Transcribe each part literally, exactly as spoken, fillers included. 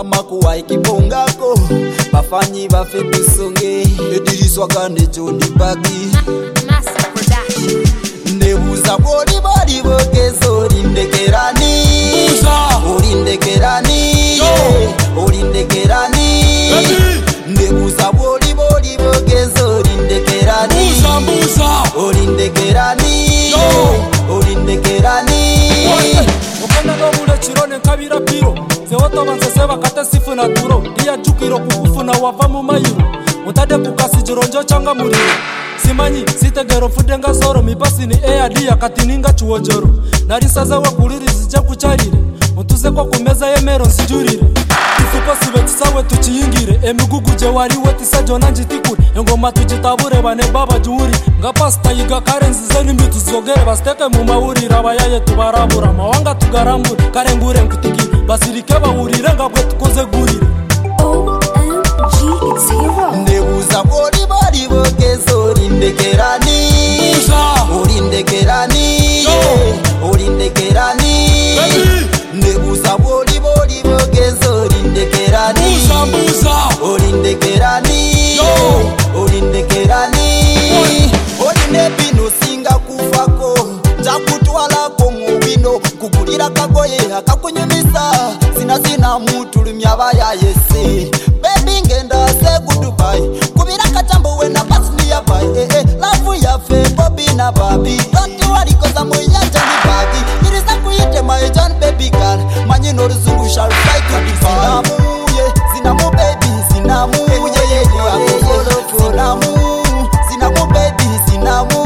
amakuwa ikibongako bafanyi bafe bisonge ediriswa kane Johnny Bagi Master Production. Nebuza bodi bodi bogezo orindekerani orindekerani orindekerani Nebuza bodi bodi bogezo orindekerani orindekerani orindekerani Okenda no mule chirone kabira piro Sewoto banse bakata sifu na duro Dia jukiro kukufuna wava mu mayiro Mutade kukasi jironjo changa muriro Simanyi sitegero fudenga soro mipasi ni ea dia katininga chuojoro Narisaza wa kuliri zija kucharire Mutuze kwa kumeza yemero nsijurire Tusuko siwe tisawe tuchiyingire Emigugu jewari we tisajo nanjitikure Engoma tujitabure bane baba juuri Nga pasta yiga karenzi zeni mbitu zogere Basteke mumauri rabayaye tubarabura Mawanga tugarambure karengure nkutikire Basirike bahurire nga bwe tukoze gurire O M G, it's Hero. Nebuza bodi bodi bogezo orindekerani orindekerani orindekerani Nebuza bodi bodi bogezo orindekerani orindekerani orindekerani Orinebi singa kufako Jakutwala kongo wino Kugurira kagoye akakunyumisa Sina sina mutulumya bayayese Baby ngenda se goodbye Kubira katambo wena pasni ya bai Eh eh lafu ya fe Bobby na babi Don't worry cause I'm with ya Johnny Bagi Irisa kuyite my John baby girl Manyi no ruzungu shall fight to the Zinamu yeah Zinamu baby Zinamu yeah yeah yeah Zinamu Zinamu baby Zinamu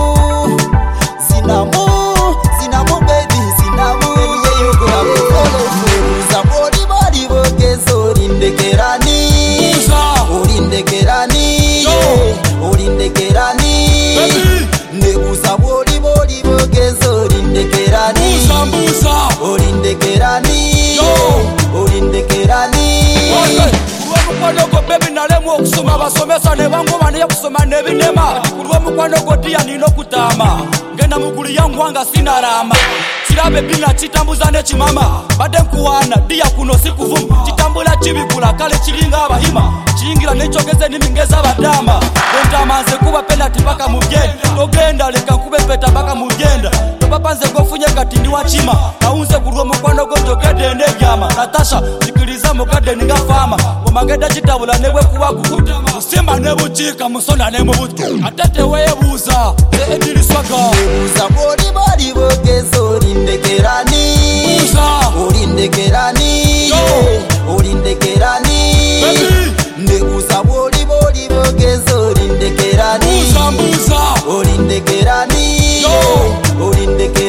Zinamu Zinamu baby Zinamu yeah yeah Nebuza bodi bodi bogezo orindekerani orindekerani orindekerani Nebuza bodi bodi bogezo orindekerani orindekerani orindekerani Kurwa mukwano baby nalemu okusoma basomesa ne bango bane yakusoma ne binema kurwa mukwano go dia nino kutama ngenda muguli yangu anga sina rama Chirabe bina chitambuza ne chimama bade nkuwana dia kuno sikuvuma chitambula chibikula kale chiringa abahima chingira nechogeze nimingeza badama entamanze kuba penalty paka mugenda togenda leka kube peta paka mugenda topapanze gofunye kati ndi wachima kaunze kurwa mukwano go jogede ne gyama Natasha sikiliza mugade ninga fama omageda chitabula newe kuba kukuta musimba ne buchika musonda ne mubutu atete webuza ze ediriswaga Nebuza bodi bodi bogezo orindekerani orindekerani orindekerani Nebuza bodi bodi bogezo orindekerani orindekerani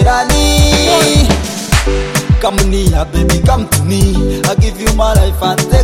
orindekerani Come near baby come to me I give you my life and